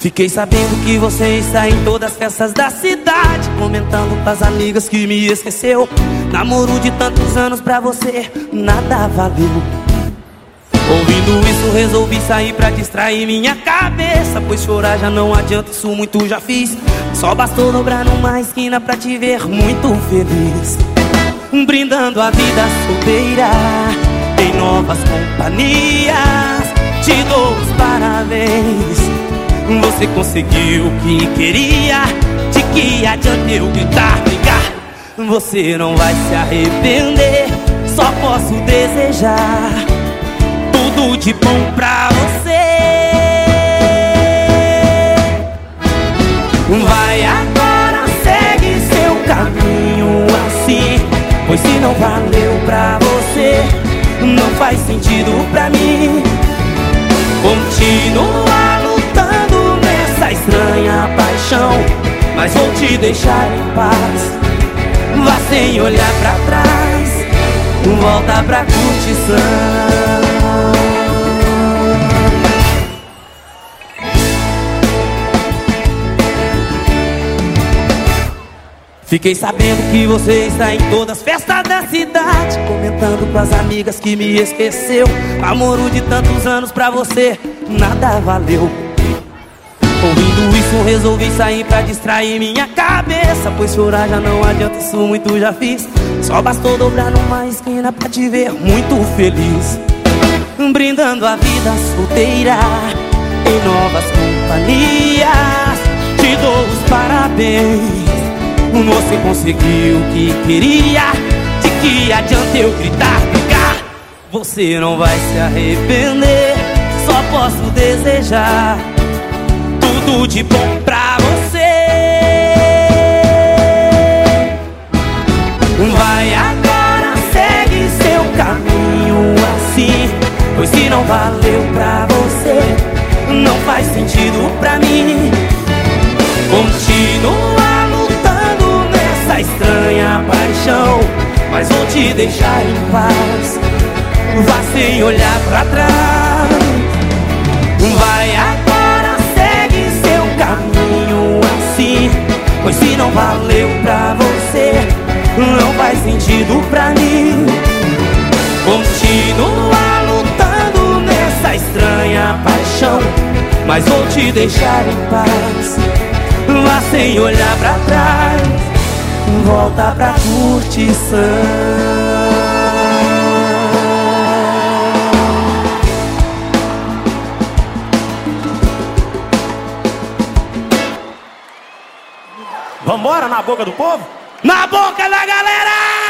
Fiquei sabendo que você está em todas as festas da cidade, comentando com as amigas que me esqueceu. Namoro de tantos anos pra você, nada valeu. Ouvindo isso resolvi sair pra distrair minha cabeça, pois chorar já não adianta, isso muito já fiz. Só bastou dobrar numa esquina pra te ver muito feliz, brindando a vida solteira em novas companhias. Te dou os parabéns, você conseguiu o que queria. De que adianta eu gritar, brigar? Você não vai se arrepender. Só posso desejar tudo de bom pra você. Vai agora, segue seu caminho assim, pois se não valeu pra você, não faz sentido pra mim. Continua lutando nessa estranha paixão, mas vou te deixar em paz. Vá sem olhar pra trás, volta pra curtição. Fiquei sabendo que você está em todas as festas da cidade, comentando com as amigas que me esqueceu. Namoro de tantos anos pra você, nada valeu. Ouvindo isso resolvi sair pra distrair minha cabeça, pois chorar já não adianta, isso muito já fiz. Só bastou dobrar numa esquina pra te ver muito feliz, brindando a vida solteira em novas companhias. Te dou os parabéns, você conseguiu o que queria. De que adianta eu gritar, brigar? Você não vai se arrepender. Só posso desejar tudo de bom pra você. Vai agora, segue seu caminho assim, pois se não valeu pra você, não faz sentido pra mim. Continua lutando nessa estranha paixão, mas vou te deixar em paz. Vá sem olhar pra trás. Vai agora, segue seu caminho assim, pois se não valeu pra você, não faz sentido pra mim. Continua lutando nessa estranha paixão, mas vou te deixar em paz. Vá sem olhar pra trás, volta pra curtição. Vambora na boca do povo? Na boca da galera!